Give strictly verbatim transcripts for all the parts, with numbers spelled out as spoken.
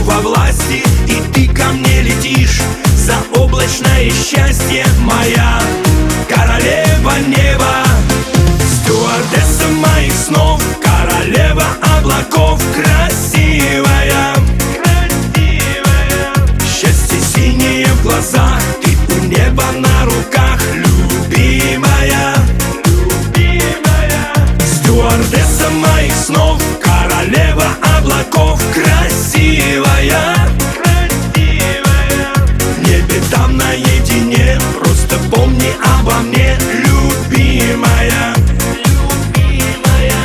во власти, и ты ко мне летишь. Заоблачное счастье, моя королева неба, стюардесса моих снов, королева облаков, красивая, красивая. Счастье синее в глазах, ты у неба на руках, любимая, любимая. Стюардесса моих снов, королева облаков, красивая, красивая. В небе там наедине, просто помни обо мне, любимая, любимая.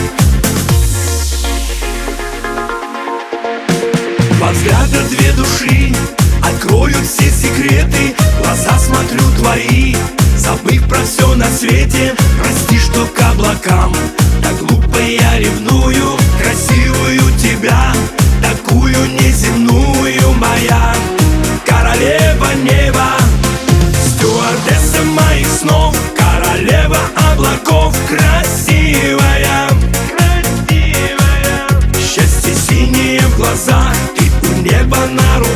Два взгляда, две души откроют все секреты. В глаза смотрю твои, забыв про все на свете. Прости, что к облакам так глупо я ревную. Красивую тебя, такую неземную, моя королева неба, стюардесса моих снов, королева облаков, красивая, красивая. Счастье синее в глазах, ты у неба на руках.